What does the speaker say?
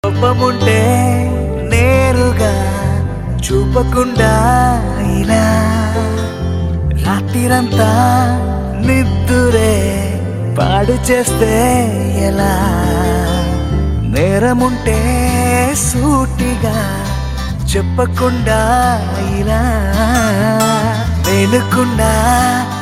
కోపముంటే నేరుగా చూపకుండా ఇలా రాత్రిరంతా నిద్దురే పాడు చేస్తే ఎలా నేరముంటే సూటిగా చెప్పకుండా ఇలా వెనుకుండా